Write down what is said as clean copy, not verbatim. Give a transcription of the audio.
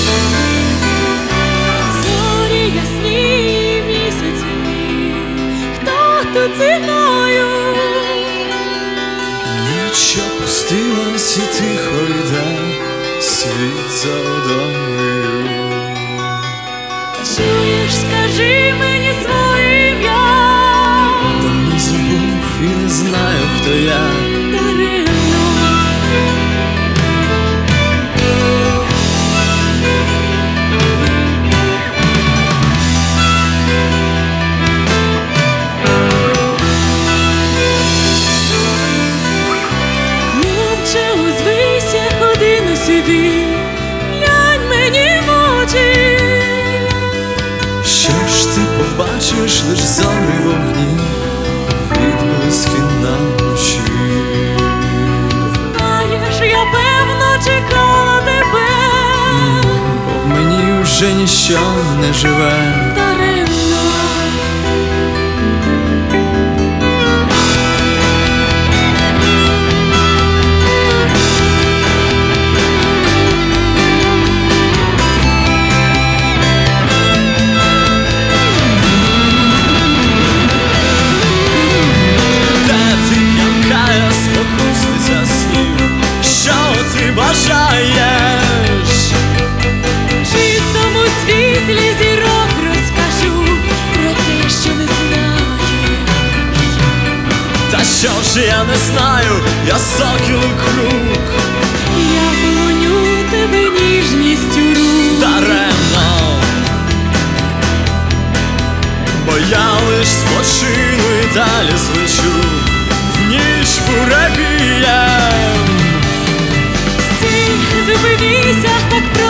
Зорі ясні, місяці, хто тут зі мною? Ніч опустилась і тихо йде світ за водою. Чуєш, скажи мені своє ім'я. Давно забув і не знаю, хто я. Даремно. Хлопче, узвися, годину сиди, глянь мені в очі. Що ж ти побачиш, лиш зорі вогні, відблиски на ночі. Знаєш, я певно чекала тебе, Бо в мені вже ніщо не живе. даремно. Спокусниця слів, що ти бажаєш? Чистому світлі зірок розкажу про те, що не знаєш. Та що ж я не знаю, я сокіл круг. Я полоню тебе ніжністю рук. Даремно, бо я лиш спочину і далі звучу в ніч буревієм. Стій, зупинися, так